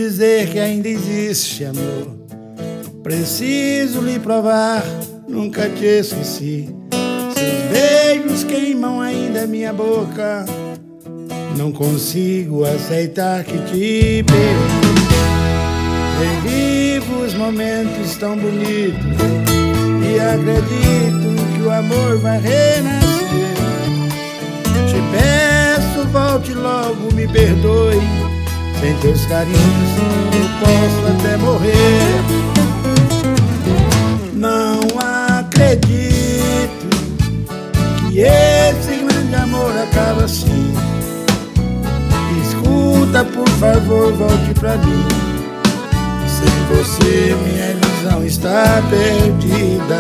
dizer que ainda existe amor. Preciso lhe provar, nunca te esqueci. Seus beijos queimam ainda minha boca. Não consigo aceitar que te perdi. Revivo os momentos tão bonitos e acredito que o amor vai renascer. Te peço, volte logo, me perdoe. Sem teus carinhos eu posso até morrer. Não acredito que esse grande amor acaba assim. Escuta, por favor, volte pra mim. Sem você minha ilusão está perdida.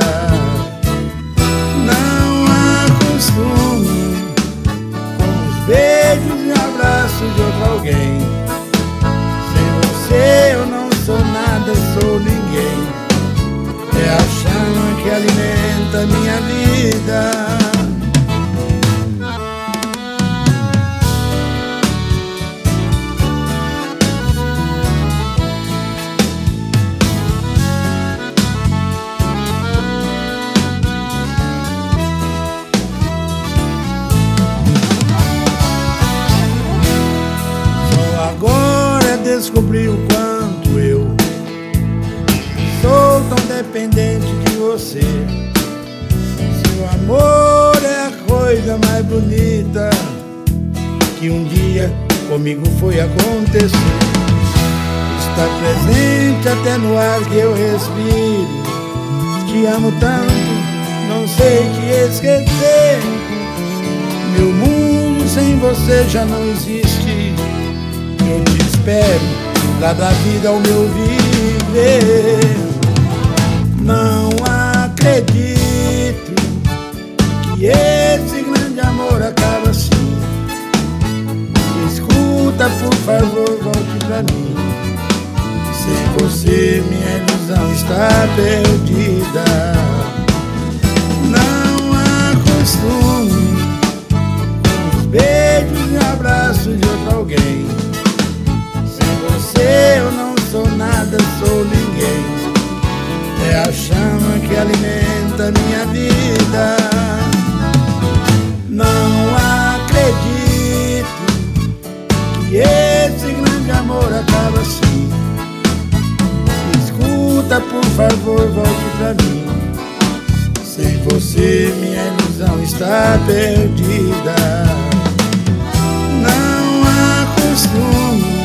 Não acostumo com os beijos e abraços de outro alguém. Sem você eu não sou nada, sou ninguém. É a chama que alimenta minha vida. Descobri o quanto eu sou tão dependente de você. Seu amor é a coisa mais bonita que um dia comigo foi acontecer. Está presente até no ar que eu respiro. Te amo tanto, não sei te esquecer. Meu mundo sem você já não existe. Eu te espero, lá da vida ao meu viver. Não acredito que esse grande amor acaba assim. Escuta, por favor, volte pra mim. Sem você minha ilusão está perdida. Não acostumo com os beijos e abraços de outro alguém. Eu não sou nada, sou ninguém. É a chama que alimenta minha vida. Não acredito que esse grande amor acaba assim. Escuta, por favor, volte pra mim. Sem você minha ilusão está perdida. Não acostumo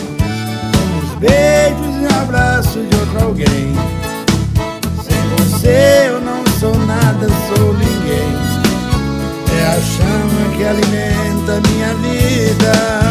beijos e abraços de outro alguém. Sem você eu não sou nada, sou ninguém. É a chama que alimenta minha vida.